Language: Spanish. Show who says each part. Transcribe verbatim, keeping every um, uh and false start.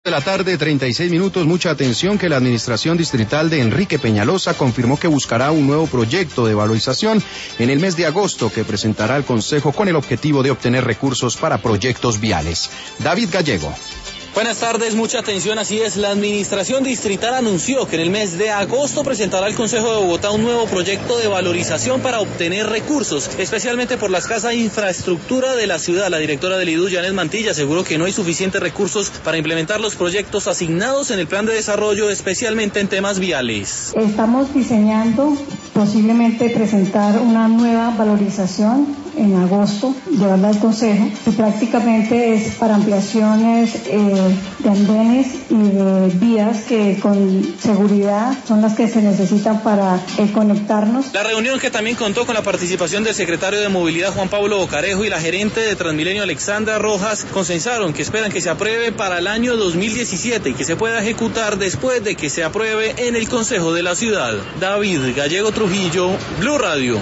Speaker 1: De la tarde, treinta y seis minutos, mucha atención que la Administración Distrital de Enrique Peñalosa confirmó que buscará un nuevo proyecto de valorización en el mes de agosto que presentará al Consejo con el objetivo de obtener recursos para proyectos viales. David Gallego.
Speaker 2: Buenas tardes, mucha atención, así es, la Administración Distrital anunció que en el mes de agosto presentará al Consejo de Bogotá un nuevo proyecto de valorización para obtener recursos, especialmente por la escasa infraestructura de la ciudad. La directora del I D U, Janet Mantilla, aseguró que no hay suficientes recursos para implementar los proyectos asignados en el plan de desarrollo, especialmente en temas viales.
Speaker 3: Estamos diseñando posiblemente presentar una nueva valorización en agosto, llevarla al Consejo, y prácticamente es para ampliaciones eh, de andenes y de vías que con seguridad son las que se necesitan para eh, conectarnos.
Speaker 2: La reunión, que también contó con la participación del secretario de Movilidad Juan Pablo Bocarejo y la gerente de Transmilenio Alexandra Rojas, consensaron que esperan que se apruebe para el año dos mil diecisiete y que se pueda ejecutar después de que se apruebe en el Consejo de la Ciudad. David Gallego Trujillo, Blue Radio.